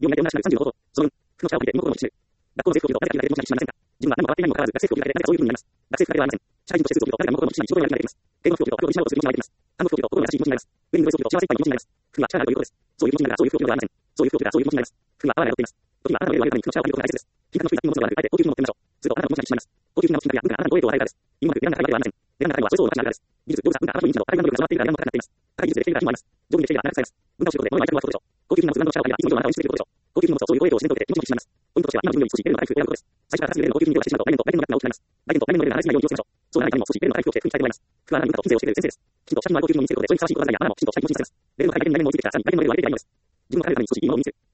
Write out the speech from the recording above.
業務内定を同じく35項。その分、負の力を借りてリモートの一部。学校の制服を着ると誰かに申し上げてしまいませんか。自分は何も変わっていないにもかかわらず、学生服を着るだけでそういう風になります。学生服だけではありません。社会人としてスーツを着ると誰かにリモートの一部に仕事をやります。英語の服を着ると、プロデューサーをする気持ちになります。韓国服を着ると、心が優しい気持ちになります。ウェディングドレスを着ると、幸せいっぱいの気持ちになります。服は力があるということです。そういう気持ちになるが、そういう服を着るのではありません。そういう服を着るからそういう気持ちになります。服はパワーが宿っています。時にはあなたの上を歩くために服の力を借りることが大切です。金額の低い品物ではなく、あえて高級品を持ってみましょう。するとあなたの気持ちが引き締まります。高級品が持ちになるや、文化があなたにご栄光を与えるからです。今まで選んだ会話ではありません。選んだ会話はそれ相応の価値があるからです。技術、動作、文化、あなたの認知など、あらゆる能力が備わっているから何も高くなっています。高い技術でできるから品もあります。上品できているから長くされます。文化を知ることで物に相手のはことでしょう。高級品が持つ何の力を借りれば、いつも以上のあなたを認識できることでしょう。高級品を持つとそういうご栄光を自然と受けて気持ちも引き締まります。ポイントとしては今の自分より少しレベルの高い服を選ぶことです。最初から高すぎるレベルの高級品ではしてしまうと来年と来年の額が大きくなります。来年と来年のレベルが離れすぎないように気をつけましょう。そうならないためにも少しレベルの高い服を着て服に変えてもらいます。服はあなたの文化と品性を教えてくれる先生です。きちんと写真のある高級品を身につけることで、それにふさわしいことがないや、あなたもきちんとしたい気持ちにさせます。レベルの高いレベルに何も身につけてください。何もレベルは入れていないのです。自分の彼のために少しいいものを身につける。